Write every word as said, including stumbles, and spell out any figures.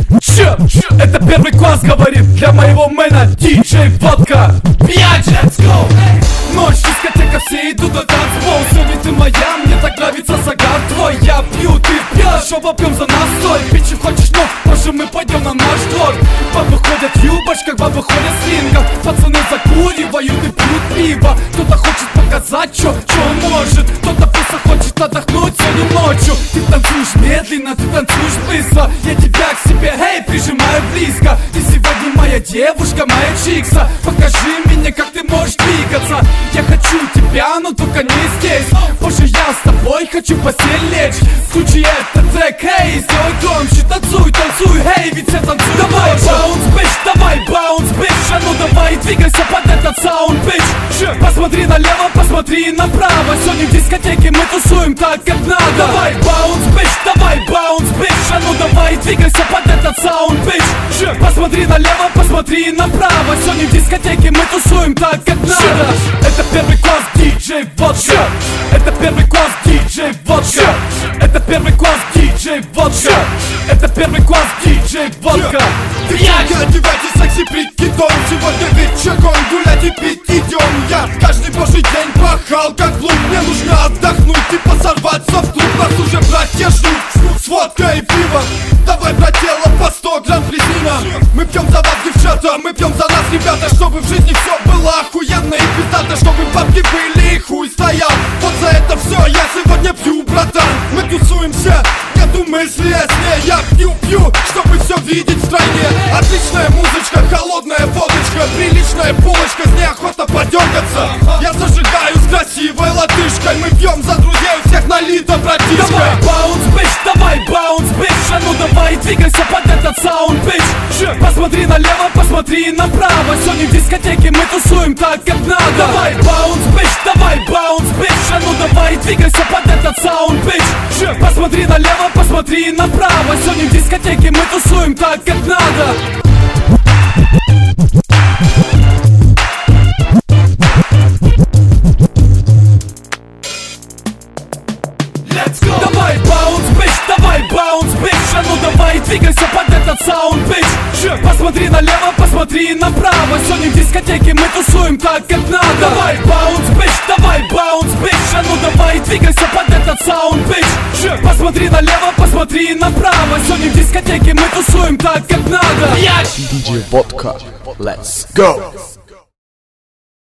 Че? Это первый класс, говорит для моего мэна диджей Водка. Пять, let's go! Ночь, дискотека, все идут на танцпол. Сегодня ты моя, мне так нравится загар твой. Я пью, ты пьешь, оба пьем за нас. Стой, бичи хочешь, но позже мы пойдем на наш двор. Бабы ходят в юбочках, бабы ходят в слингах. Пацаны закуривают и пьют пиво. Кто-то хочет показать, что он может. Кто-то просто хочет отдохнуть сегодня ночью. Ты танцуешь медленно, ты танцуешь быстро. Я тебя к себе, эй, прижимаю близко. Ты сегодня моя девушка, моя чикса. Покажи мне, как ты можешь двигаться. Я хочу тебя, но только не здесь. Позже я с тобой хочу в постель лечь. Включи этот трек, эй, сделай громче. Танцуй, танцуй, эй, ведь все танцуют. Давай, баунс, бич, давай, баунс, бич. А ну давай, двигайся под этот саунд, бич. Посмотри налево, посмотри направо. Сегодня в дискотеке мы тусуем так, как надо. Давай, баунс, бич, давай, баунс, бич. А ну давай, двигайся под этот саунд, бич. Посмотри налево, посмотри направо. Сегодня в дискотеке мы тусуем так, как надо. Это первый класс, диджей Водка. Это первый класс, диджей Водка. Это первый класс, диджей Водка. Это первый класс, диджей Водка. Девчонки, одевайтесь секси прикидон. Сегодня вечером гулять и пить идем. Я каждый божий день пахал как лук. Мне нужно отдохнуть и посорваться в клуб. Нас уже братья ждут с водкой и пивом. Давай, братела, по сто грамм призина. Мы пьем за вас, девчата, мы пьем за нас, ребята. Чтобы в жизни все было охуенно и пиздато. Чтобы бабки были и хуй стоял. Вот за это все я сегодня пью, братан. Мы тусуемся, нету мысли о сне. Я пью-пью, чтобы все видеть в стране. Отличная музычка, холодная водочка. Приличная булочка, с ней охота подергаться. Я зажигаю с красивой латышкой. Мы пьем за друзей, у всех налито, братишка. Давай, баунс, бич, давай, баунс, бич. А ну давай, двигайся под этот саунд, бич. Посмотри налево, посмотри направо. Сегодня в дискотеке мы тусуем так, как надо. Давай, баунс, бич, давай, баунс, бич. А ну давай, двигайся под этот саунд, бич. Посмотри налево, посмотри направо. Сегодня в дискотеке мы тусуем так, как надо. Давай, баунс, бич, давай, баунс, бич. А ну давай, двигайся под этот саунд, бич. Посмотри налево, посмотри направо. Сегодня в дискотеке мы тусуем так, как надо. Давай, баунс, бич, давай, баунс, бич. А ну давай, двигайся под этот саунд, бич. Посмотри налево, посмотри направо. Сегодня в дискотеке мы тусуем так, как надо. диджей Водка, let's go.